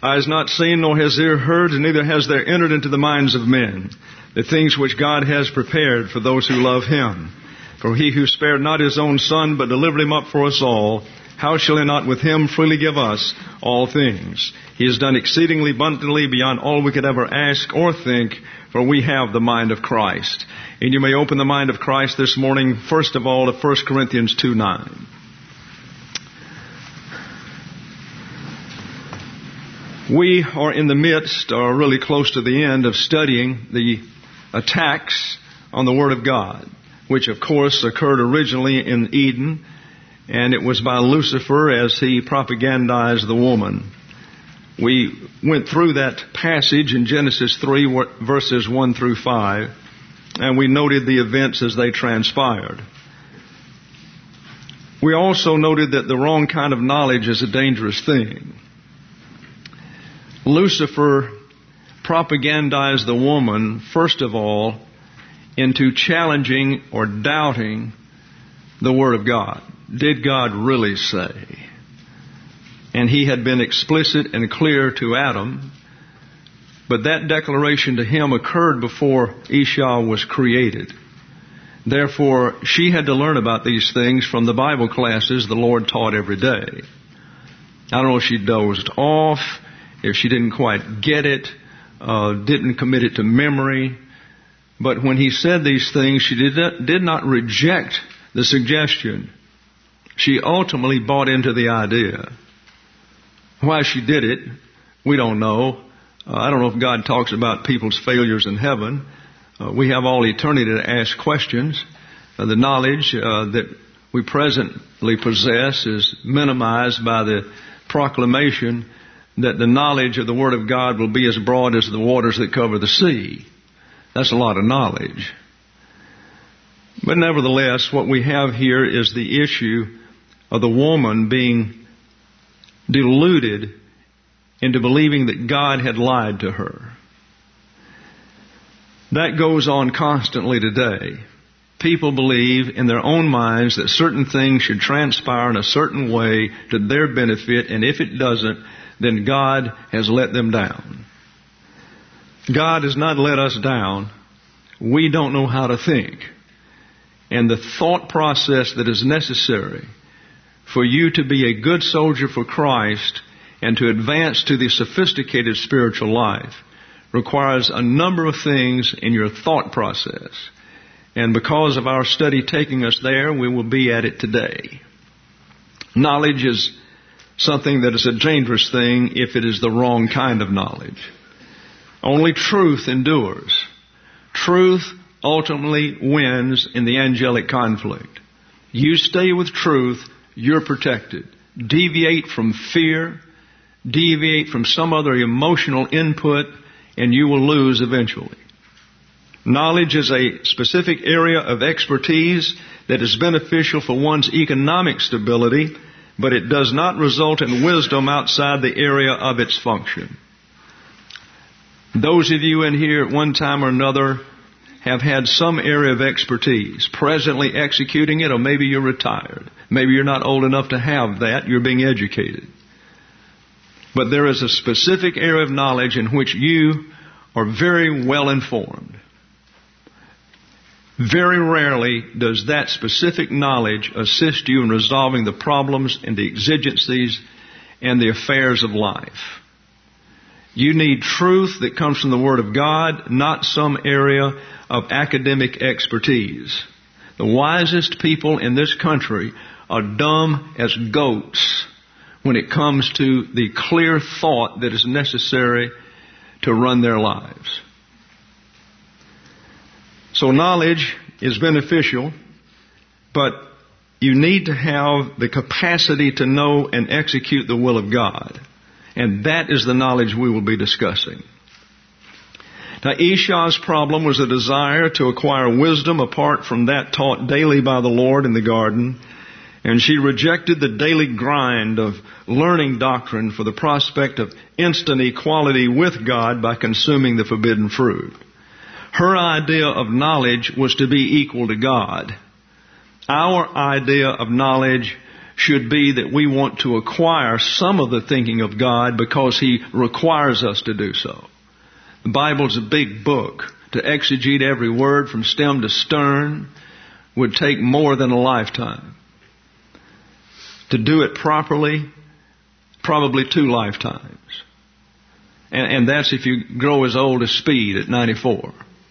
Eye has not seen, nor has ear heard, and neither has there entered into the minds of men the things which God has prepared for those who love Him. For He who spared not His own Son, but delivered Him up for us all, how shall He not with Him freely give us all things? He has done exceedingly abundantly beyond all we could ever ask or think, for we have the mind of Christ. And you may open the mind of Christ this morning, first of all, to 1 Corinthians 2:9. We are in the midst, or really close to the end, of studying the attacks on the Word of God, which of course occurred originally in Eden, and it was by Lucifer as he propagandized the woman. We went through that passage in Genesis 3, verses 1 through 5, and we noted the events as they transpired. We also noted that the wrong kind of knowledge is a dangerous thing. Lucifer propagandized the woman, first of all, into challenging or doubting the Word of God. Did God really say? And he had been explicit and clear to Adam, but that declaration to him occurred before Esau was created. Therefore, she had to learn about these things from the Bible classes the Lord taught every day. I don't know if she dozed off, if she didn't quite get it, didn't commit it to memory. But when he said these things, she did not reject the suggestion. She ultimately bought into the idea. Why she did it, we don't know. I don't know if God talks about people's failures in heaven. We have all eternity to ask questions. The knowledge that we presently possess is minimized by the proclamation that the knowledge of the Word of God will be as broad as the waters that cover the sea. That's a lot of knowledge. But nevertheless, what we have here is the issue of the woman being deluded into believing that God had lied to her. That goes on constantly today. People believe in their own minds that certain things should transpire in a certain way to their benefit, and if it doesn't, then God has let them down. God has not let us down. We don't know how to think. And the thought process that is necessary for you to be a good soldier for Christ and to advance to the sophisticated spiritual life requires a number of things in your thought process. And because of our study taking us there, we will be at it today. Knowledge is something that is a dangerous thing if it is the wrong kind of knowledge. Only truth endures. Truth ultimately wins in the angelic conflict. You stay with truth, you're protected. Deviate from fear, deviate from some other emotional input, and you will lose eventually. Knowledge is a specific area of expertise that is beneficial for one's economic stability, but it does not result in wisdom outside the area of its function. Those of you in here at one time or another have had some area of expertise, presently executing it, or maybe you're retired. Maybe you're not old enough to have that. You're being educated. But there is a specific area of knowledge in which you are very well informed. Very rarely does that specific knowledge assist you in resolving the problems and the exigencies and the affairs of life. You need truth that comes from the Word of God, not some area of academic expertise. The wisest people in this country are dumb as goats when it comes to the clear thought that is necessary to run their lives. So knowledge is beneficial, but you need to have the capacity to know and execute the will of God. And that is the knowledge we will be discussing. Now, Esau's problem was a desire to acquire wisdom apart from that taught daily by the Lord in the garden. And she rejected the daily grind of learning doctrine for the prospect of instant equality with God by consuming the forbidden fruit. Her idea of knowledge was to be equal to God. Our idea of knowledge should be that we want to acquire some of the thinking of God because He requires us to do so. The Bible's a big book. To exegete every word from stem to stern would take more than a lifetime. To do it properly, probably 2 lifetimes. And that's if you grow as old as Speed at 94.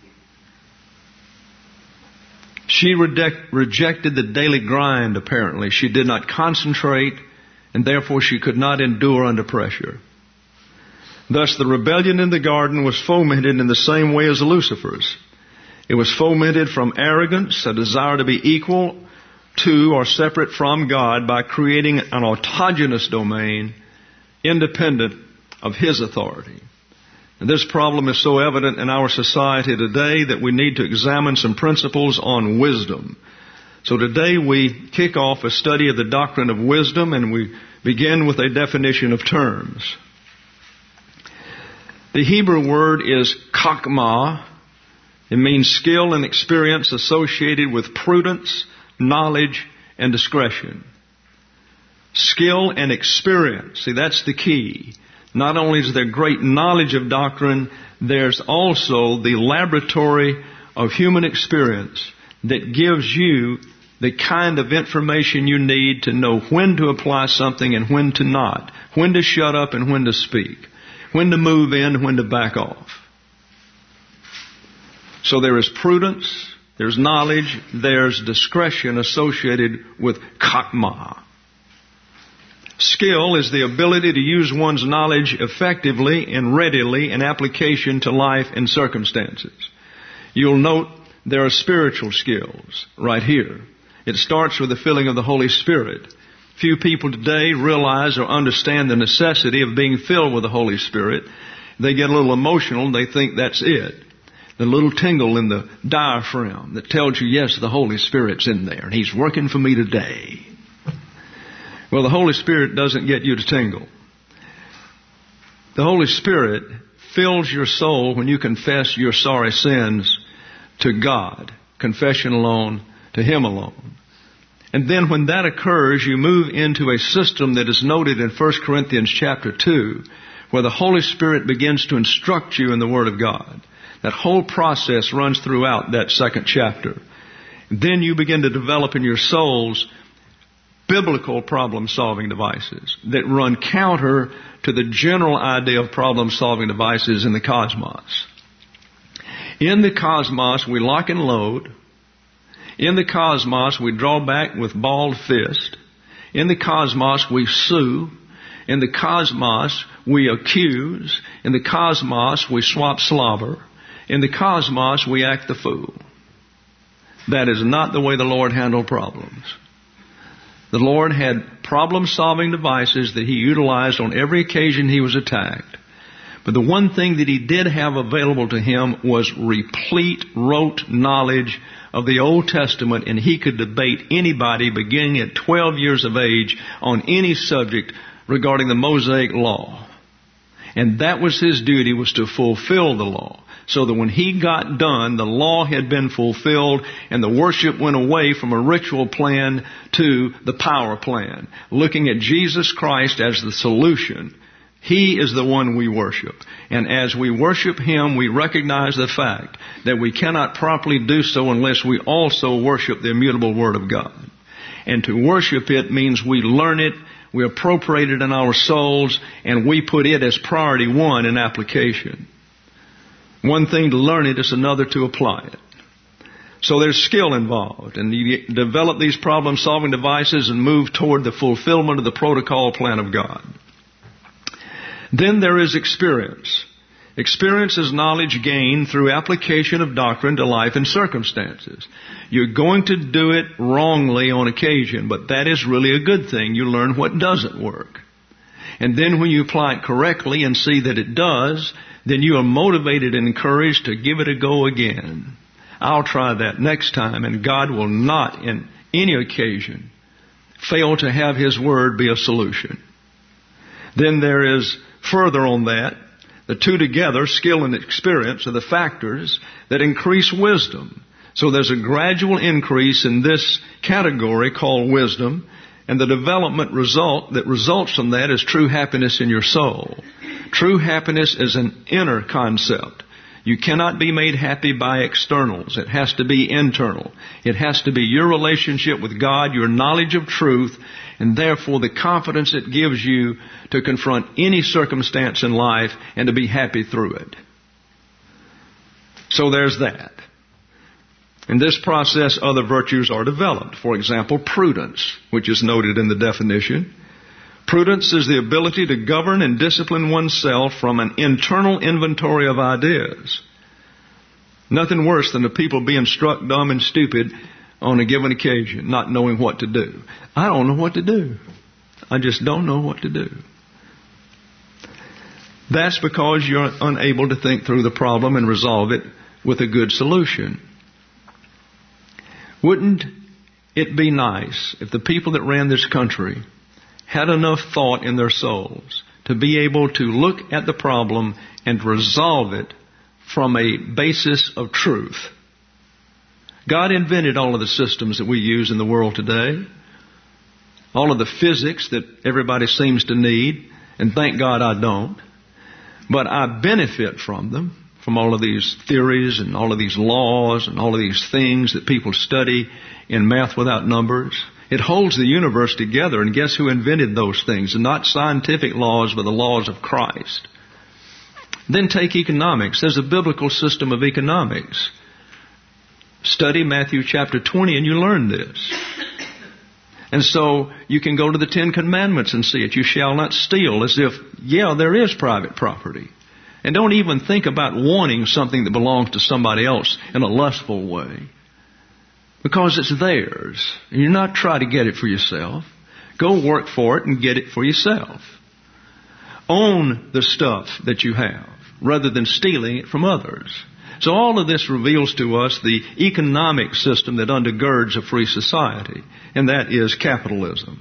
She rejected the daily grind, apparently. She did not concentrate, and therefore she could not endure under pressure. Thus the rebellion in the garden was fomented in the same way as Lucifer's. It was fomented from arrogance, a desire to be equal to or separate from God by creating an autogenous domain independent of His authority. And this problem is so evident in our society today that we need to examine some principles on wisdom. So today we kick off a study of the doctrine of wisdom, and we begin with a definition of terms. The Hebrew word is chokmah. It means skill and experience associated with prudence, knowledge, and discretion. Skill and experience. See, that's the key. Not only is there great knowledge of doctrine, there's also the laboratory of human experience that gives you the kind of information you need to know when to apply something and when to not, when to shut up and when to speak, when to move in and when to back off. So there is prudence, there's knowledge, there's discretion associated with chokmah. Skill is the ability to use one's knowledge effectively and readily in application to life and circumstances. You'll note there are spiritual skills right here. It starts with the filling of the Holy Spirit. Few people today realize or understand the necessity of being filled with the Holy Spirit. They get a little emotional and they think that's it. The little tingle in the diaphragm that tells you, yes, the Holy Spirit's in there and He's working for me today. Well, the Holy Spirit doesn't get you to tingle. The Holy Spirit fills your soul when you confess your sorry sins to God. Confession alone, to Him alone. And then when that occurs, you move into a system that is noted in 1 Corinthians chapter 2, where the Holy Spirit begins to instruct you in the Word of God. That whole process runs throughout that 2nd chapter. Then you begin to develop in your souls biblical problem-solving devices that run counter to the general idea of problem-solving devices in the cosmos. In the cosmos, we lock and load. In the cosmos, we draw back with balled fist. In the cosmos, we sue. In the cosmos, we accuse. In the cosmos, we swap slobber. In the cosmos, we act the fool. That is not the way the Lord handled problems. The Lord had problem-solving devices that He utilized on every occasion He was attacked. But the one thing that He did have available to Him was replete, rote knowledge of the Old Testament, and He could debate anybody beginning at 12 years of age on any subject regarding the Mosaic Law. And that was His duty, was to fulfill the law. So that when He got done, the law had been fulfilled and the worship went away from a ritual plan to the power plan. Looking at Jesus Christ as the solution. He is the one we worship. And as we worship Him, we recognize the fact that we cannot properly do so unless we also worship the immutable Word of God. And to worship it means we learn it, we appropriate it in our souls, and we put it as priority 1 in application. One thing to learn it is another to apply it. So there's skill involved, and you develop these problem-solving devices and move toward the fulfillment of the protocol plan of God. Then there is experience. Experience is knowledge gained through application of doctrine to life and circumstances. You're going to do it wrongly on occasion, but that is really a good thing. You learn what doesn't work. And then when you apply it correctly and see that it does, then you are motivated and encouraged to give it a go again. I'll try that next time, and God will not, in any occasion, fail to have His Word be a solution. Then there is further on that, the two together, skill and experience, are the factors that increase wisdom. So there's a gradual increase in this category called wisdom. And the development that results from that is true happiness in your soul. True happiness is an inner concept. You cannot be made happy by externals. It has to be internal. It has to be your relationship with God, your knowledge of truth, and therefore the confidence it gives you to confront any circumstance in life and to be happy through it. So there's that. In this process, other virtues are developed. For example, prudence, which is noted in the definition. Prudence is the ability to govern and discipline oneself from an internal inventory of ideas. Nothing worse than the people being struck dumb and stupid on a given occasion, not knowing what to do. I don't know what to do. I just don't know what to do. That's because you're unable to think through the problem and resolve it with a good solution. Wouldn't it be nice if the people that ran this country had enough thought in their souls to be able to look at the problem and resolve it from a basis of truth? God invented all of the systems that we use in the world today, all of the physics that everybody seems to need, and thank God I don't. But I benefit from them, from all of these theories and all of these laws and all of these things that people study in Math Without Numbers. It holds the universe together, and guess who invented those things? And not scientific laws, but the laws of Christ. Then take economics. There's a biblical system of economics. Study Matthew chapter 20 and you learn this. And so you can go to the Ten Commandments and see it. You shall not steal, as if, there is private property. And don't even think about wanting something that belongs to somebody else in a lustful way. Because it's theirs. And you're not trying to get it for yourself. Go work for it and get it for yourself. Own the stuff that you have rather than stealing it from others. So all of this reveals to us the economic system that undergirds a free society, and that is capitalism.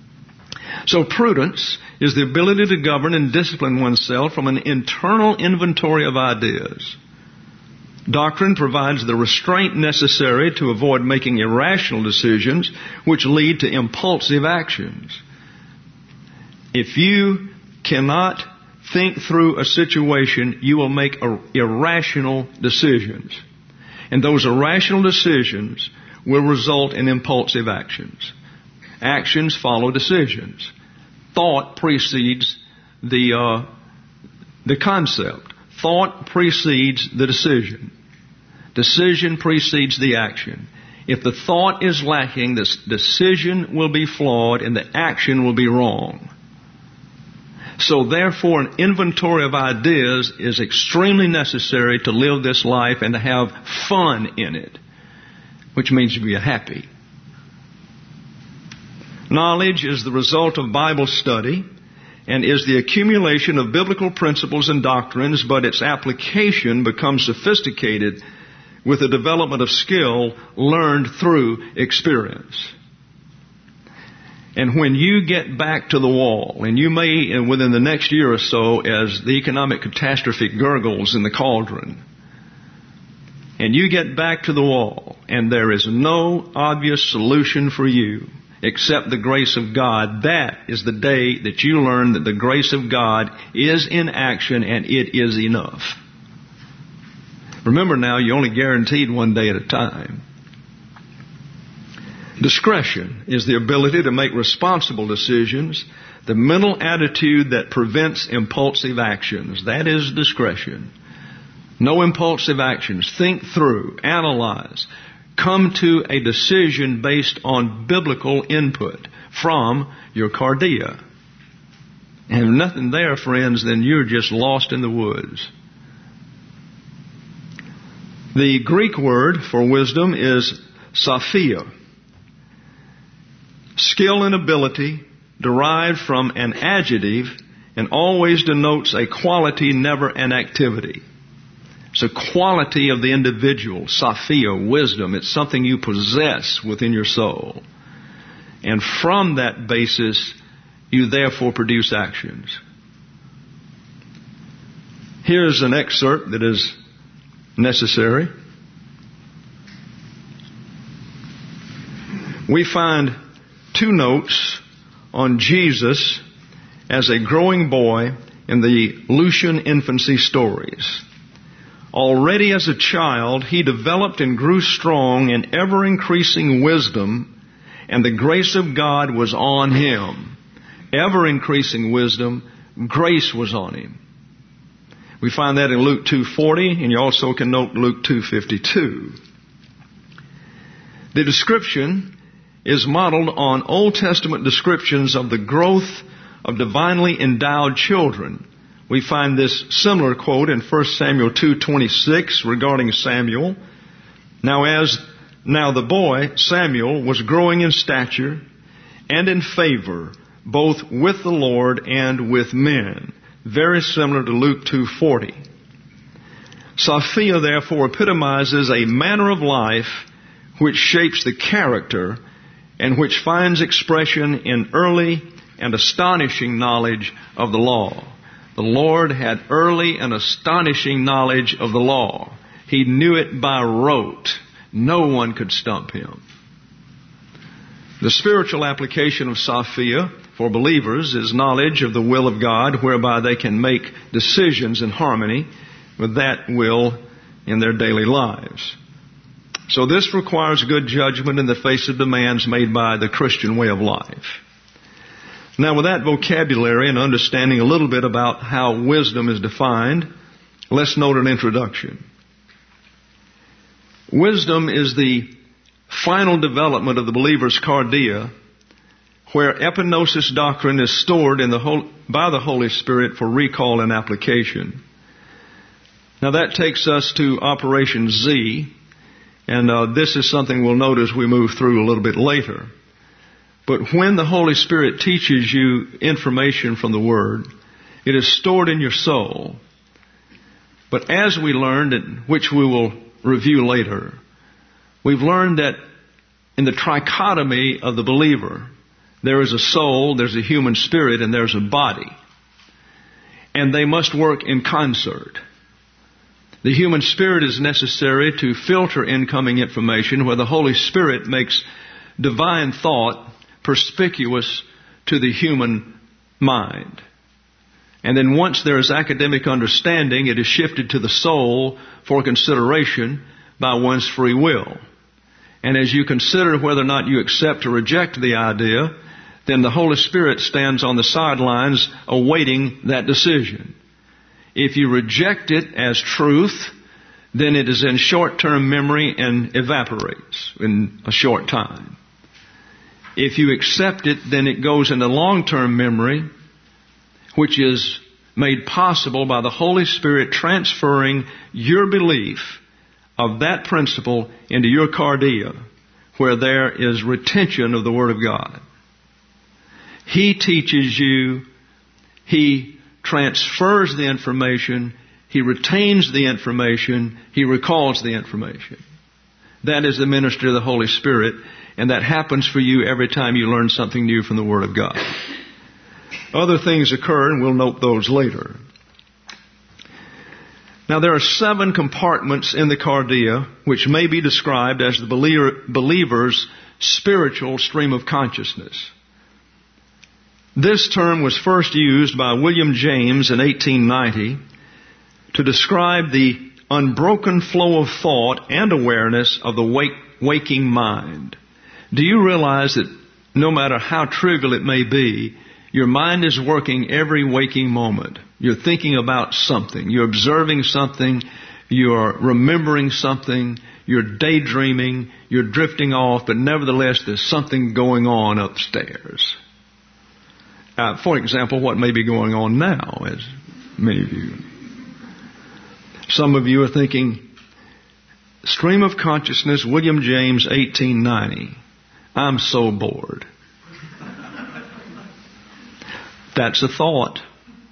So prudence is the ability to govern and discipline oneself from an internal inventory of ideas. Doctrine provides the restraint necessary to avoid making irrational decisions which lead to impulsive actions. If you cannot think through a situation, you will make irrational decisions. And those irrational decisions will result in impulsive actions. Actions follow decisions. Thought precedes the concept. Thought precedes the decision. Decision precedes the action. If the thought is lacking, the decision will be flawed and the action will be wrong. So therefore, an inventory of ideas is extremely necessary to live this life and to have fun in it, which means to be happy. Knowledge is the result of Bible study and is the accumulation of biblical principles and doctrines, but its application becomes sophisticated with the development of skill learned through experience. And when you get back to the wall, and you may, within the next year or so, as the economic catastrophe gurgles in the cauldron, and you get back to the wall, and there is no obvious solution for you except the grace of God, that is the day that you learn that the grace of God is in action and it is enough. Remember now, you're only guaranteed one day at a time. Discretion is the ability to make responsible decisions, the mental attitude that prevents impulsive actions. That is discretion. No impulsive actions. Think through, analyze, come to a decision based on biblical input from your cardia. And if nothing there, friends, then you're just lost in the woods. The Greek word for wisdom is sophia. Skill and ability derived from an adjective and always denotes a quality, never an activity. It's a quality of the individual, sophia, wisdom. It's something you possess within your soul. And from that basis, you therefore produce actions. Here's an excerpt that is necessary. We find 2 notes on Jesus as a growing boy in the Lucian infancy stories. Already as a child, he developed and grew strong in ever-increasing wisdom, and the grace of God was on him. Ever-increasing wisdom, grace was on him. We find that in Luke 2:40, and you also can note Luke 2:52. The description is modeled on Old Testament descriptions of the growth of divinely endowed children. We find this similar quote in 1 Samuel 2:26 regarding Samuel. Now the boy, Samuel, was growing in stature and in favor, both with the Lord and with men. Very similar to Luke 2:40. Sophia, therefore, epitomizes a manner of life which shapes the character and which finds expression in early and astonishing knowledge of the law. The Lord had early and astonishing knowledge of the law. He knew it by rote. No one could stump him. The spiritual application of Sophia for believers is knowledge of the will of God, whereby they can make decisions in harmony with that will in their daily lives. So this requires good judgment in the face of demands made by the Christian way of life. Now, with that vocabulary and understanding a little bit about how wisdom is defined, let's note an introduction. Wisdom is the final development of the believer's cardia, where epignosis doctrine is stored by the Holy Spirit for recall and application. Now that takes us to Operation Z, and this is something we'll note as we move through a little bit later. But when the Holy Spirit teaches you information from the Word, it is stored in your soul. But as we learned, and which we will review later, we've learned that in the trichotomy of the believer, there is a soul, there's a human spirit, and there's a body. And they must work in concert. The human spirit is necessary to filter incoming information, where the Holy Spirit makes divine thought perspicuous to the human mind. And then once there is academic understanding, it is shifted to the soul for consideration by one's free will. And as you consider whether or not you accept or reject the idea, then the Holy Spirit stands on the sidelines awaiting that decision. If you reject it as truth, then it is in short-term memory and evaporates in a short time. If you accept it, then it goes into long-term memory, which is made possible by the Holy Spirit transferring your belief of that principle into your cardia, where there is retention of the Word of God. He teaches you, He transfers the information, He retains the information, He recalls the information. That is the ministry of the Holy Spirit, and that happens for you every time you learn something new from the Word of God. Other things occur, and we'll note those later. Now, there are 7 compartments in the cardia which may be described as the believer's spiritual stream of consciousness. This term was first used by William James in 1890 to describe the unbroken flow of thought and awareness of the waking mind. Do you realize that no matter how trivial it may be, your mind is working every waking moment? You're thinking about something. You're observing something. You're remembering something. You're daydreaming. You're drifting off. But nevertheless, there's something going on upstairs. For example, what may be going on now, as many of you. Some of you are thinking, stream of consciousness, William James, 1890. I'm so bored. That's a thought.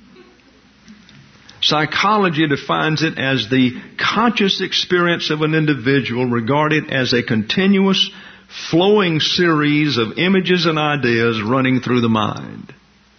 Psychology defines it as the conscious experience of an individual regarded as a continuous, flowing series of images and ideas running through the mind.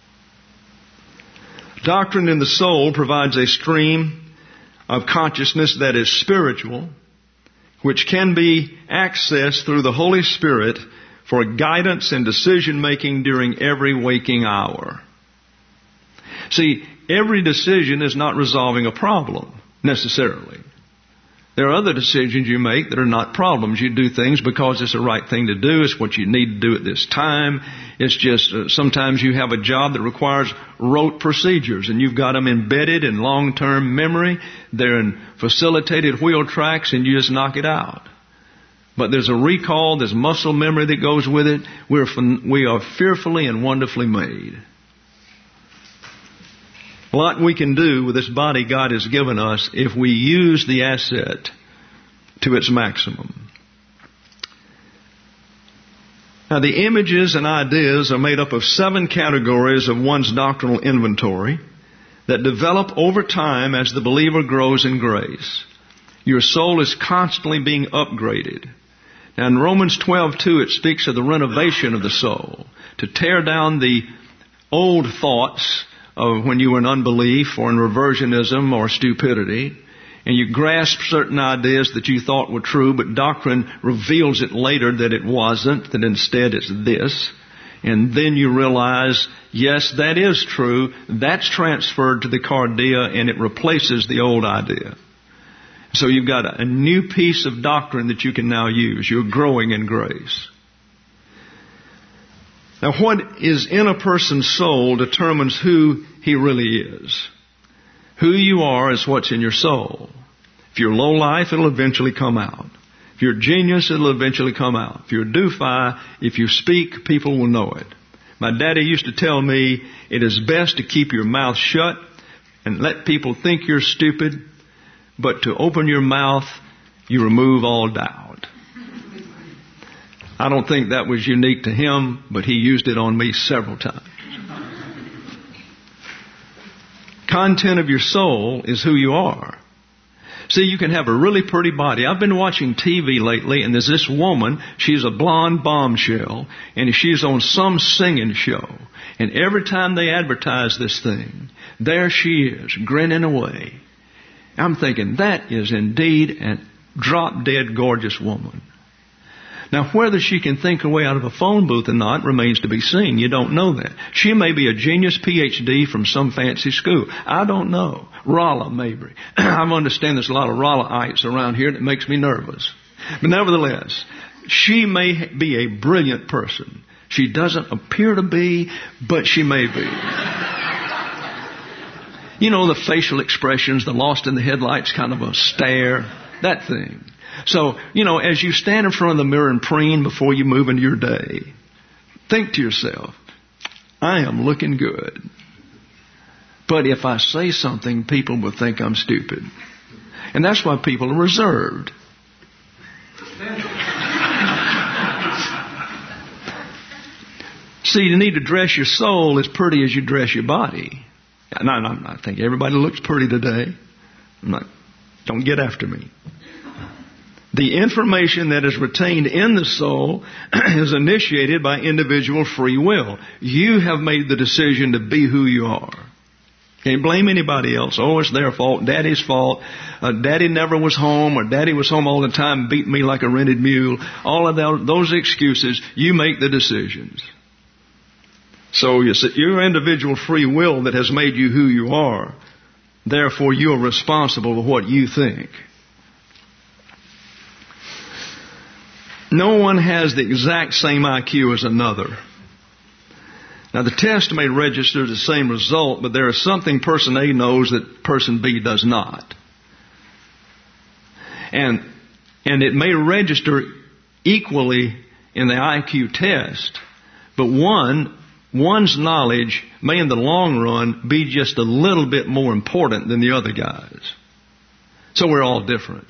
Doctrine in the Soul provides a stream of consciousness that is spiritual, which can be accessed through the Holy Spirit for guidance and decision making during every waking hour. See, every decision is not resolving a problem, necessarily. There are other decisions you make that are not problems. You do things because it's the right thing to do. It's what you need to do at this time. It's just sometimes you have a job that requires rote procedures, and you've got them embedded in long-term memory. They're in facilitated wheel tracks, and you just knock it out. But there's a recall, there's muscle memory that goes with it. We are fearfully and wonderfully made. A lot we can do with this body God has given us if we use the asset to its maximum. Now, the images and ideas are made up of 7 categories of one's doctrinal inventory that develop over time as the believer grows in grace. Your soul is constantly being upgraded. Now, in Romans 12:2, it speaks of the renovation of the soul, to tear down the old thoughts of when you were in unbelief or in reversionism or stupidity, and you grasp certain ideas that you thought were true, but doctrine reveals it later that it wasn't, that instead it's this. And then you realize, yes, that is true. That's transferred to the cardia, and it replaces the old idea. So you've got a new piece of doctrine that you can now use. You're growing in grace. Now, what is in a person's soul determines who he really is. Who you are is what's in your soul. If you're low life, it'll eventually come out. If you're a genius, it'll eventually come out. If you're a doofi, if you speak, people will know it. My daddy used to tell me it is best to keep your mouth shut and let people think you're stupid, but to open your mouth, you remove all doubt. I don't think that was unique to him, but he used it on me several times. Content of your soul is who you are. See, you can have a really pretty body. I've been watching TV lately, and there's this woman. She's a blonde bombshell, and she's on some singing show. And every time they advertise this thing, there she is, grinning away. I'm thinking, that is indeed a drop-dead gorgeous woman. Now, whether she can think her way out of a phone booth or not remains to be seen. You don't know that. She may be a genius PhD from some fancy school. I don't know. Rolla, maybe. I understand there's a lot of Rollaites around here, and it makes me nervous. But nevertheless, she may be a brilliant person. She doesn't appear to be, but she may be. You know, the facial expressions, the lost in the headlights kind of a stare, that thing. So, you know, as you stand in front of the mirror and preen before you move into your day, think to yourself, I am looking good. But if I say something, people will think I'm stupid. And that's why people are reserved. See, you need to dress your soul as pretty as you dress your body. I think everybody looks pretty today. Don't get after me. The information that is retained in the soul is initiated by individual free will. You have made the decision to be who you are. Can't blame anybody else. Oh, it's their fault, Daddy's fault. Daddy never was home, or Daddy was home all the time and beat me like a rented mule. All of those excuses, you make the decisions. So it's your individual free will that has made you who you are. Therefore, you are responsible for what you think. No one has the exact same IQ as another. Now, the test may register the same result, but there is something person A knows that person B does not. And it may register equally in the IQ test, but one's knowledge may in the long run be just a little bit more important than the other guys. So we're all different.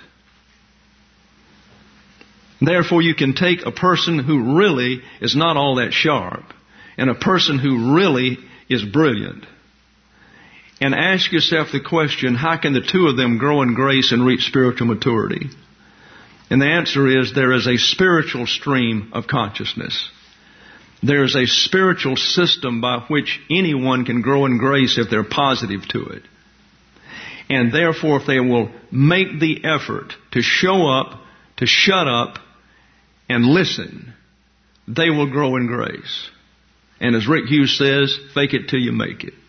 Therefore, you can take a person who really is not all that sharp and a person who really is brilliant and ask yourself the question, how can the two of them grow in grace and reach spiritual maturity? And the answer is there is a spiritual stream of consciousness. There is a spiritual system by which anyone can grow in grace if they're positive to it. And therefore, if they will make the effort to show up, to shut up, and listen, they will grow in grace. And as Rick Hughes says, fake it till you make it.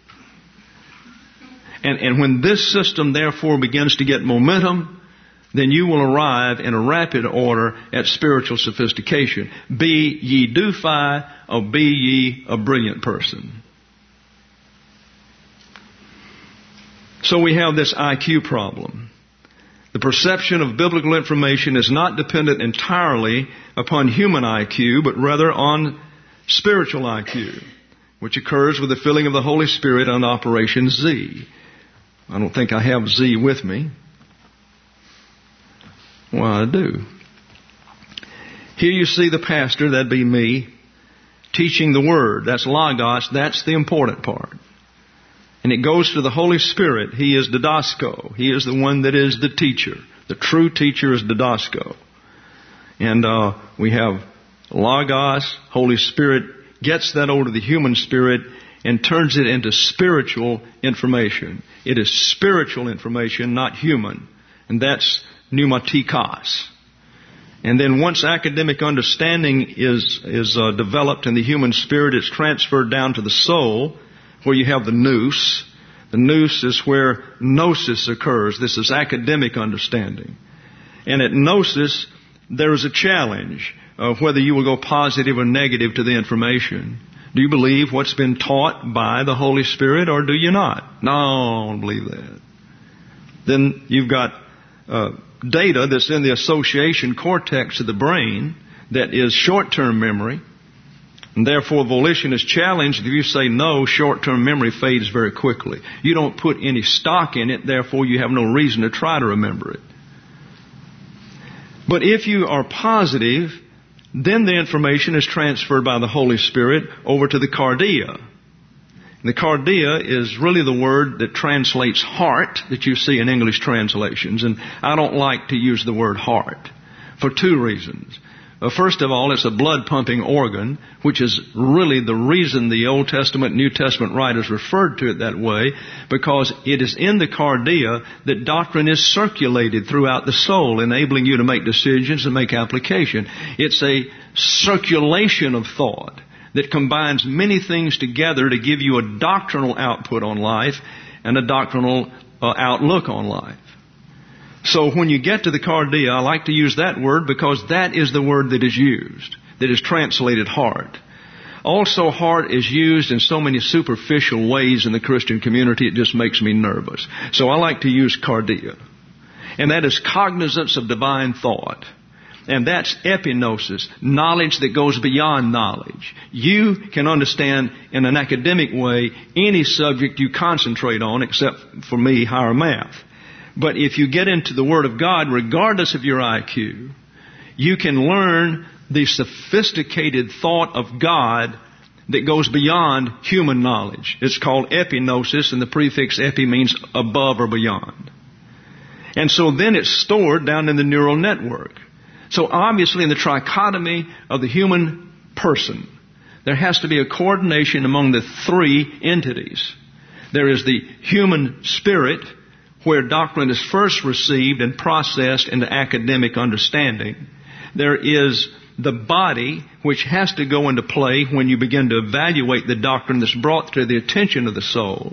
And when this system therefore begins to get momentum, then you will arrive in a rapid order at spiritual sophistication. Be ye do-fi, or be ye a brilliant person. So we have this IQ problem. The perception of biblical information is not dependent entirely upon human IQ, but rather on spiritual IQ, which occurs with the filling of the Holy Spirit on Operation Z. I don't think I have Z with me. Well, I do. Here you see the pastor, that'd be me, teaching the Word. That's Logos. That's the important part. And it goes to the Holy Spirit. He is Didasko. He is the one that is the teacher. The true teacher is Didasko. And we have Logos. Holy Spirit gets that over to the human spirit and turns it into spiritual information. It is spiritual information, not human. And that's pneumatikos. And then once academic understanding is developed in the human spirit, it's transferred down to the soul, where you have the nous. The nous is where gnosis occurs. This is academic understanding. And at gnosis, there is a challenge of whether you will go positive or negative to the information. Do you believe what's been taught by the Holy Spirit, or do you not? No, I don't believe that. Then you've got data that's in the association cortex of the brain that is short-term memory. And therefore, volition is challenged. If you say no, short-term memory fades very quickly. You don't put any stock in it, therefore you have no reason to try to remember it. But if you are positive, then the information is transferred by the Holy Spirit over to the cardia. And the cardia is really the word that translates heart that you see in English translations. And I don't like to use the word heart for two reasons. First of all, it's a blood-pumping organ, which is really the reason the Old Testament and New Testament writers referred to it that way, because it is in the cardia that doctrine is circulated throughout the soul, enabling you to make decisions and make application. It's a circulation of thought that combines many things together to give you a doctrinal output on life and a doctrinal outlook on life. So when you get to the cardia, I like to use that word because that is the word that is used, that is translated heart. Also, heart is used in so many superficial ways in the Christian community, it just makes me nervous. So I like to use cardia. And that is cognizance of divine thought. And that's epignosis, knowledge that goes beyond knowledge. You can understand in an academic way any subject you concentrate on, except for me, higher math. But if you get into the Word of God, regardless of your IQ, you can learn the sophisticated thought of God that goes beyond human knowledge. It's called epignosis, and the prefix epi means above or beyond. And so then it's stored down in the neural network. So obviously in the trichotomy of the human person, there has to be a coordination among the three entities. There is the human spirit, where doctrine is first received and processed into academic understanding. There is the body, which has to go into play when you begin to evaluate the doctrine that's brought to the attention of the soul.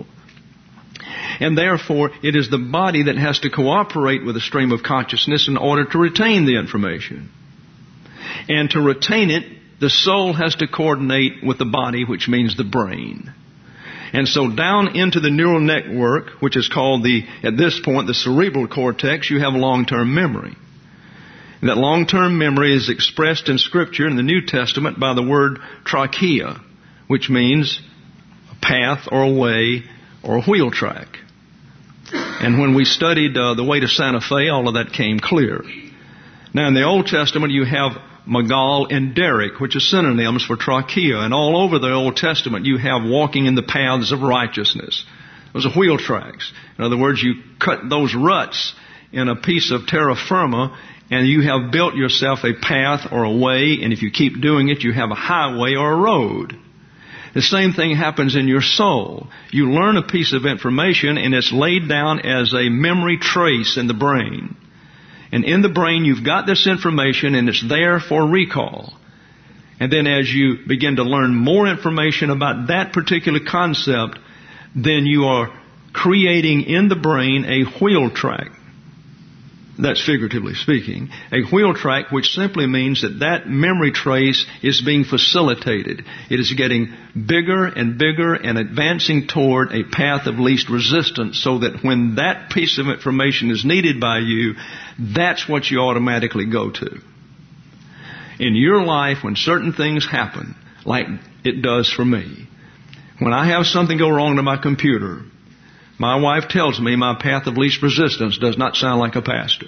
And therefore, it is the body that has to cooperate with the stream of consciousness in order to retain the information. And to retain it, the soul has to coordinate with the body, which means the brain. And so down into the neural network, which is called at this point, the cerebral cortex, you have long-term memory. And that long-term memory is expressed in Scripture in the New Testament by the word trachea, which means a path or a way or a wheel track. And when we studied the way to Santa Fe, all of that came clear. Now in the Old Testament, you have Magal and Derek, which are synonyms for trachea. And all over the Old Testament, you have walking in the paths of righteousness. Those are wheel tracks. In other words, you cut those ruts in a piece of terra firma, and you have built yourself a path or a way, and if you keep doing it, you have a highway or a road. The same thing happens in your soul. You learn a piece of information, and it's laid down as a memory trace in the brain. And in the brain, you've got this information, and it's there for recall. And then as you begin to learn more information about that particular concept, then you are creating in the brain a wheel track. That's figuratively speaking. A wheel track, which simply means that that memory trace is being facilitated. It is getting bigger and bigger and advancing toward a path of least resistance, so that when that piece of information is needed by you, that's what you automatically go to. In your life, when certain things happen, like it does for me, when I have something go wrong to my computer, my wife tells me my path of least resistance does not sound like a pastor.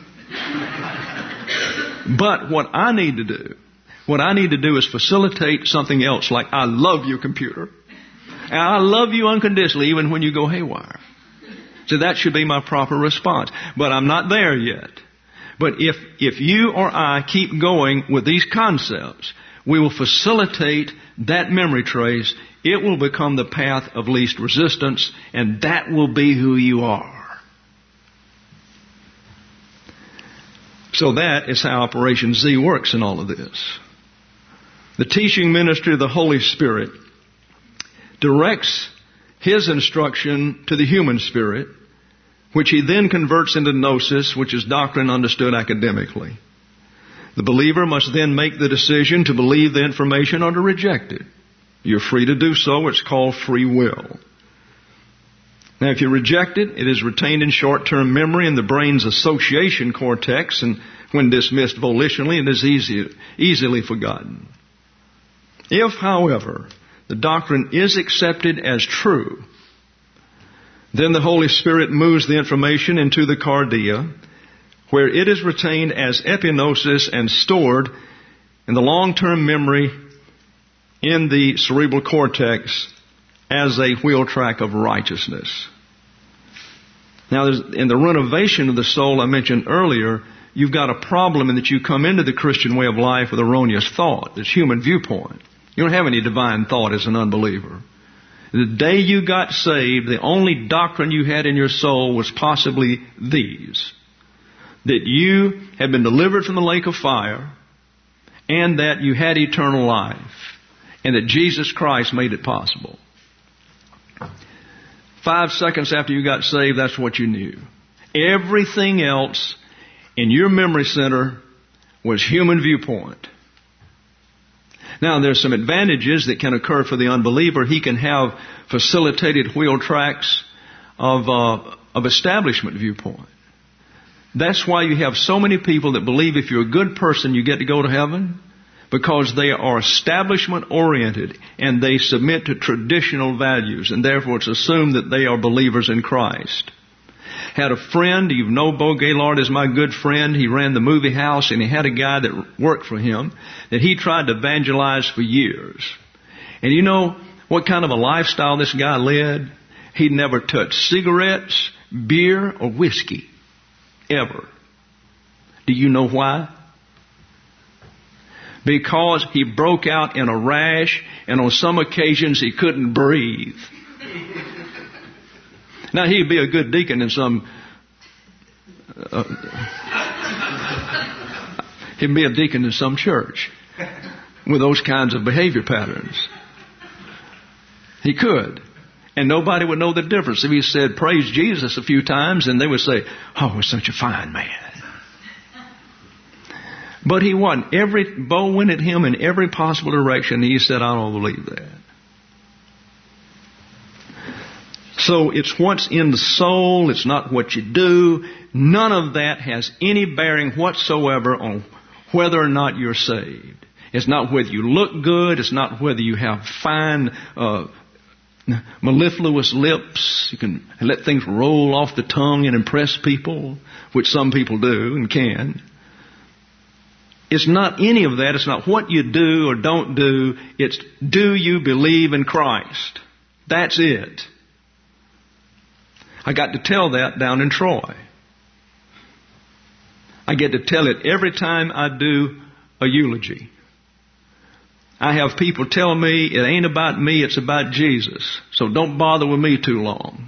But what I need to do is facilitate something else, like I love you, computer. And I love you unconditionally even when you go haywire. So that should be my proper response. But I'm not there yet. But if you or I keep going with these concepts, we will facilitate that memory trace. It will become the path of least resistance, and that will be who you are. So that is how Operation Z works in all of this. The teaching ministry of the Holy Spirit directs His instruction to the human spirit, which He then converts into gnosis, which is doctrine understood academically. The believer must then make the decision to believe the information or to reject it. You're free to do so. It's called free will. Now, if you reject it, it is retained in short-term memory in the brain's association cortex, and when dismissed volitionally, it is easily forgotten. If, however, the doctrine is accepted as true, then the Holy Spirit moves the information into the cardia, where it is retained as epignosis and stored in the long-term memory in the cerebral cortex as a wheel track of righteousness. Now, in the renovation of the soul I mentioned earlier, you've got a problem in that you come into the Christian way of life with erroneous thought. It's human viewpoint. You don't have any divine thought as an unbeliever. The day you got saved, the only doctrine you had in your soul was possibly these: that you had been delivered from the lake of fire, and that you had eternal life, and that Jesus Christ made it possible. 5 seconds after you got saved, that's what you knew. Everything else in your memory center was human viewpoint. Now, there's some advantages that can occur for the unbeliever. He can have facilitated wheel tracks of establishment viewpoint. That's why you have so many people that believe if you're a good person, you get to go to heaven, because they are establishment oriented and they submit to traditional values, and therefore it's assumed that they are believers in Christ. Had a friend, you know Bo Gaylord is my good friend. He ran the movie house, and he had a guy that worked for him that he tried to evangelize for years. And you know what kind of a lifestyle this guy led? He never touched cigarettes, beer, or whiskey. Ever. Do you know why? Because he broke out in a rash, and on some occasions he couldn't breathe. Now, he'd be a good deacon in some... he'd be a deacon in some church with those kinds of behavior patterns. He could. And nobody would know the difference. If he said, "Praise Jesus," a few times, and they would say, "Oh, he's such a fine man." But he wasn't. Bo went at him in every possible direction, and he said, "I don't believe that." So it's what's in the soul. It's not what you do. None of that has any bearing whatsoever on whether or not you're saved. It's not whether you look good. It's not whether you have fine, mellifluous lips. You can let things roll off the tongue and impress people, which some people do and can. It's not any of that. It's not what you do or don't do. It's, do you believe in Christ? That's it. I got to tell that down in Troy. I get to tell it every time I do a eulogy. I have people tell me it ain't about me, it's about Jesus. So don't bother with me too long.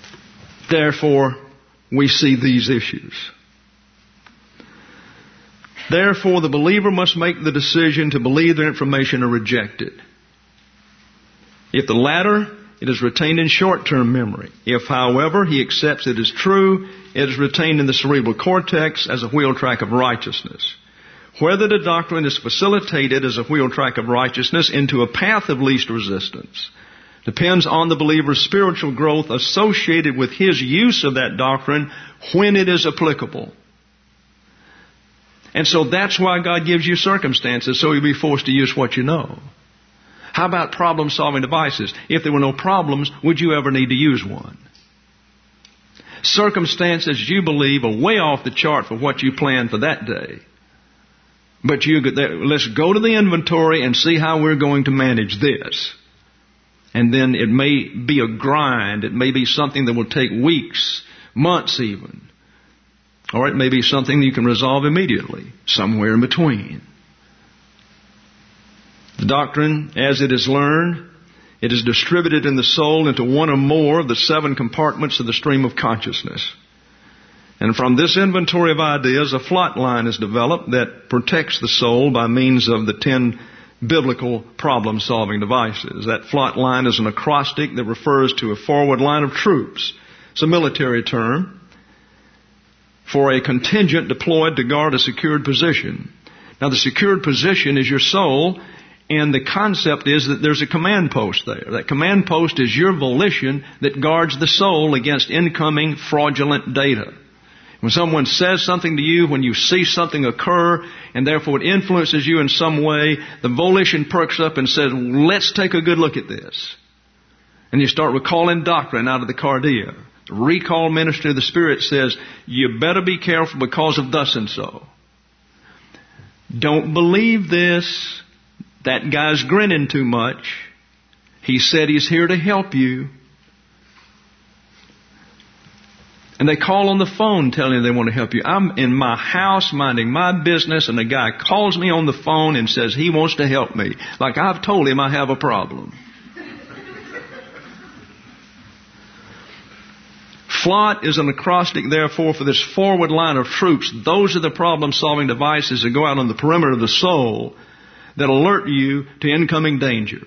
Therefore, we see these issues. Therefore, the believer must make the decision to believe their information or reject it. If the latter, it is retained in short-term memory. If, however, he accepts it as true, it is retained in the cerebral cortex as a wheel track of righteousness. Whether the doctrine is facilitated as a wheel track of righteousness into a path of least resistance depends on the believer's spiritual growth associated with his use of that doctrine when it is applicable. And so that's why God gives you circumstances, so you'll be forced to use what you know. How about problem-solving devices? If there were no problems, would you ever need to use one? Circumstances you believe are way off the chart for what you planned for that day. But let's go to the inventory and see how we're going to manage this. And then it may be a grind. It may be something that will take weeks, months even. Or it may be something you can resolve immediately, somewhere in between. The doctrine, as it is learned, it is distributed in the soul into one or more of the 7 compartments of the stream of consciousness. And from this inventory of ideas, a plot line is developed that protects the soul by means of the 10 biblical problem-solving devices. That plot line is an acrostic that refers to a forward line of troops. It's a military term for a contingent deployed to guard a secured position. Now, the secured position is your soul, and the concept is that there's a command post there. That command post is your volition that guards the soul against incoming fraudulent data. When someone says something to you, when you see something occur, and therefore it influences you in some way, the volition perks up and says, let's take a good look at this. And you start recalling doctrine out of the cardia. The recall ministry of the Spirit says, you better be careful because of thus and so. Don't believe this. That guy's grinning too much. He said he's here to help you. And they call on the phone telling you they want to help you. I'm in my house minding my business, and the guy calls me on the phone and says he wants to help me. Like I've told him I have a problem. FLOT is an acrostic, therefore, for this forward line of troops. Those are the problem-solving devices that go out on the perimeter of the soul that alert you to incoming danger.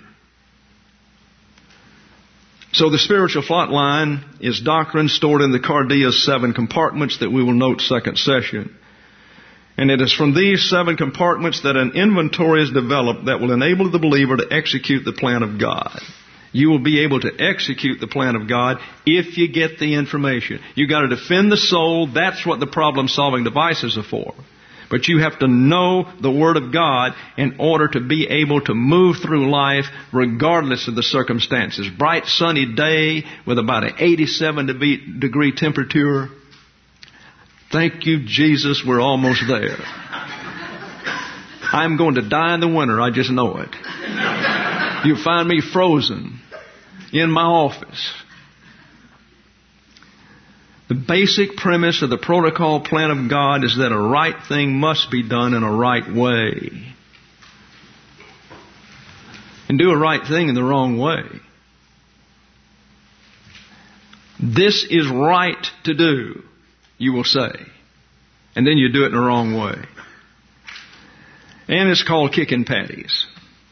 So the spiritual plot line is doctrine stored in the cardia's 7 compartments that we will note second session. And it is from these 7 compartments that an inventory is developed that will enable the believer to execute the plan of God. You will be able to execute the plan of God if you get the information. You've got to defend the soul. That's what the problem-solving devices are for. But you have to know the Word of God in order to be able to move through life regardless of the circumstances. Bright sunny day with about an 87 degree temperature. Thank you, Jesus, we're almost there. I'm going to die in the winter, I just know it. You'll find me frozen in my office. The basic premise of the protocol plan of God is that a right thing must be done in a right way. And do a right thing in the wrong way. This is right to do, you will say. And then you do it in the wrong way. And it's called kicking patties.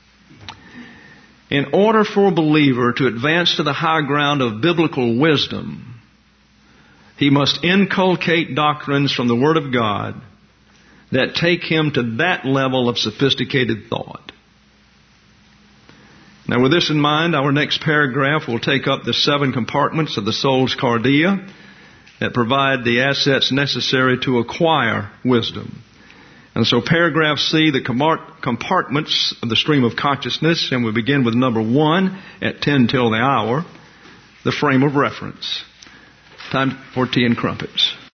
In order for a believer to advance to the high ground of biblical wisdom, he must inculcate doctrines from the Word of God that take him to that level of sophisticated thought. Now, with this in mind, our next paragraph will take up the 7 compartments of the soul's cardia that provide the assets necessary to acquire wisdom. And so paragraph C, the compartments of the stream of consciousness, and we begin with number 1 at 10 till the hour, the frame of reference. Time for tea and crumpets.